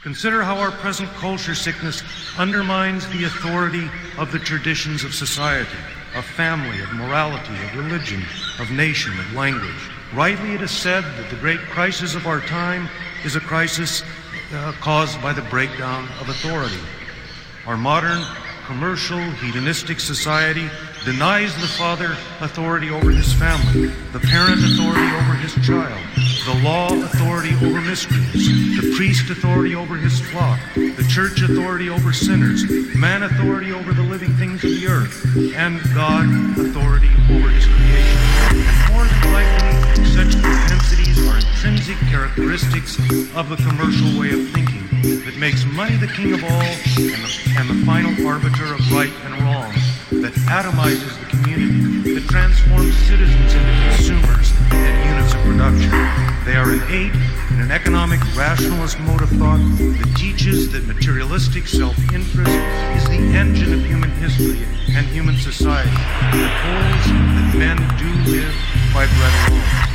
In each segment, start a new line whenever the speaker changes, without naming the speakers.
Consider how our present culture sickness undermines the authority of the traditions of society, of family, of morality, of religion, of nation, of language. Rightly it is said that the great crisis of our time is a crisis caused by the breakdown of authority. Our modern, commercial, hedonistic society denies the father authority over his family, the parent authority over his child, the law authority over miscreants, the priest authority over his flock, the church authority over sinners, man authority over the living things of the earth, and God authority over his creation. And more than likely, such propensities are intrinsic characteristics of the commercial way of thinking that makes money the king of all and the final arbiter of right and wrong, that atomizes the community, that transforms citizens into consumers and units of production. They are innate in an economic rationalist mode of thought that teaches that materialistic self-interest is the engine of human history and human society, that holds that men do live by bread alone.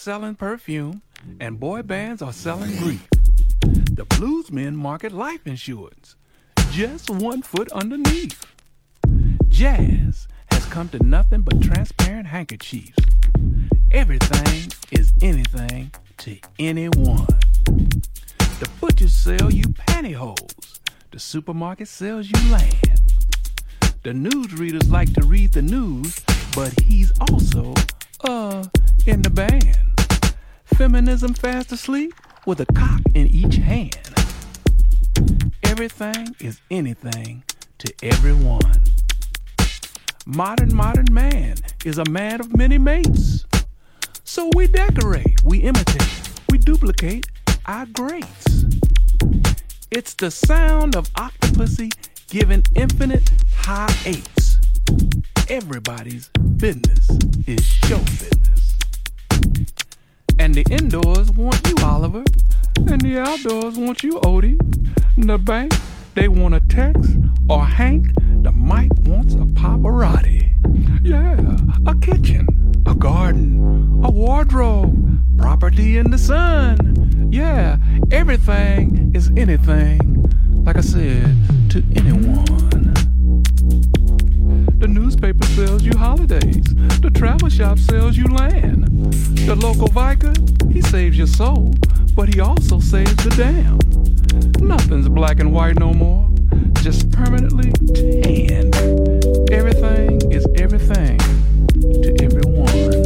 selling perfume, and boy bands are selling grief. The bluesmen market life insurance, just 1 foot underneath. Jazz has come to nothing but transparent handkerchiefs. Everything is anything to anyone. The butchers sell you pantyhose. The supermarket sells you land. The newsreaders like to read the news, but he's also, in the band. Feminism fast asleep with a cock in each hand. Everything is anything to everyone. Modern man is a man of many mates. So we decorate, we imitate, we duplicate our greats. It's the sound of Octopussy giving infinite high eights. Everybody's business is show business. And the indoors want you, Oliver, and the outdoors want you, Odie. The bank, they want a Tex, or Hank, the mic wants a Pavarotti. Yeah, a kitchen, a garden, a wardrobe, property in the sun. Yeah, everything is anything, like I said, to anyone. The newspaper sells you holidays. The travel shop sells you land. The local Vicar, he saves your soul, but he also saves the damn. Nothing's black and white no more, just permanently tanned. Everything is everything to everyone.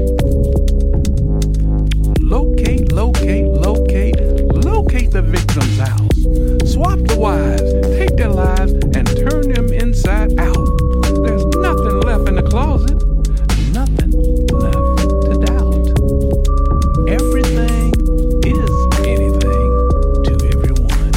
Locate, locate, locate, locate the victim's house. Swap the wives, take their lives, and turn them inside out. There's nothing left in the closet, nothing left to doubt. Everything is anything to everyone.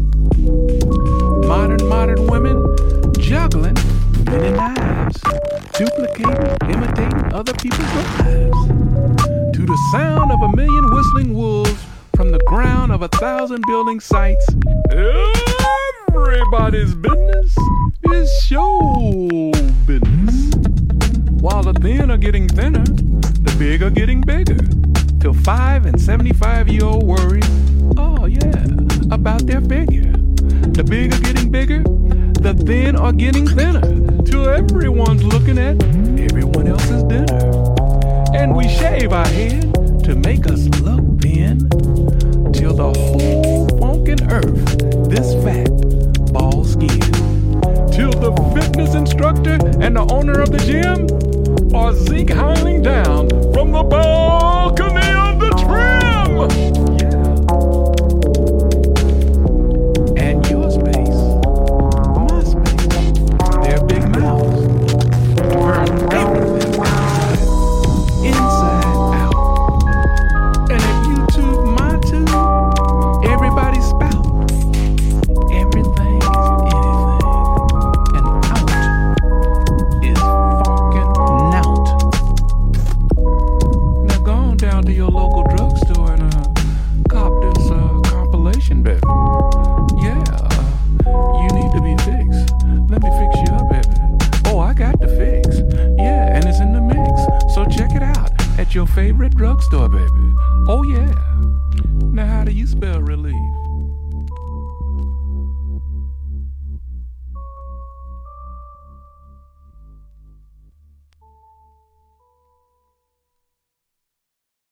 Modern women juggling many knives, duplicating, imitating other people's lives. To the sound of 1,000,000 whistling wolves from the ground of 1,000 building sites, everybody's business is show business. While the thin are getting thinner, the big are getting bigger. Till 5 and 75-year-old worry, oh yeah, about their figure. The big are getting bigger, the thin are getting thinner. Till everyone's looking at everyone else's dinner. And we shave our head to make us look thin. Till the whole funkin' earth, this fat, bald skin. Till the fitness instructor and the owner of the gym are zinc howling down from the balcony of the trim. Yeah. And your space, my space, their big mouths turn everything inside out. And if you tube my tube, everybody spout. Everything is anything, and out is fucking nout. Now go on down to your local drugstore and cop this compilation, baby. Yeah, you need to be fixed. Let me fix you up, baby. Oh, I got the fix. Yeah, and it's in the mix. So check it out at your favorite drugstore, baby. Oh yeah. Now how do you spell relief?